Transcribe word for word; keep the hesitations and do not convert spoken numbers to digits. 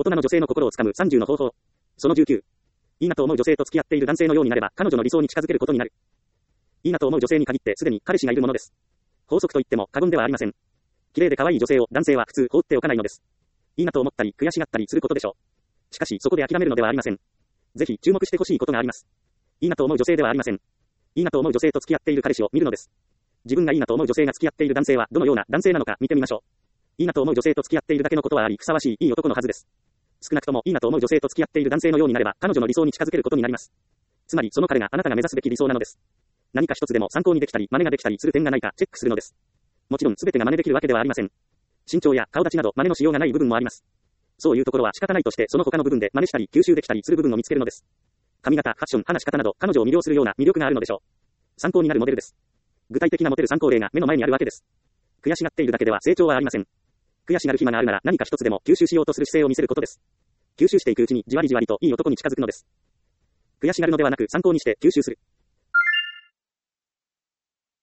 人の女性の心をつかむさんじゅうの方法。そのじゅうきゅう。いいなと思う女性と付き合っている男性のようになれば、彼女の理想に近づけることになる。いいなと思う女性に限ってすでに彼氏がいるものです。法則と言っても過言ではありません。綺麗で可愛い女性を男性は普通放っておかないのです。いいなと思ったり悔しがったりすることでしょう。しかしそこで諦めるのではありません。ぜひ注目してほしいことがあります。いいなと思う女性ではありません。いいなと思う女性と付き合っている彼氏を見るのです。自分がいいなと思う女性が付き合っている男性はどのような男性なのか見てみましょう。いいなと思う女性と付き合っているだけのことはあり、ふさわしいいい男のはずです。少なくともいいなと思う女性と付き合っている男性のようになれば、彼女の理想に近づけることになります。つまりその彼があなたが目指すべき理想なのです。何か一つでも参考にできたり、真似ができたりする点がないかチェックするのです。もちろん全てが真似できるわけではありません。身長や顔立ちなど真似のしようがない部分もあります。そういうところは仕方ないとして、その他の部分で真似したり吸収できたりする部分を見つけるのです。髪型、ファッション、話し方など彼女を魅了するような魅力があるのでしょう。参考になるモデルです。具体的なモテる参考例が目の前にあるわけです。悔しがっているだけでは成長はありません。悔しがる暇があるなら何か一つでも吸収しようとする姿勢を見せることです。吸収していくうちにじわりじわりといい男に近づくのです。悔しがるのではなく参考にして吸収する。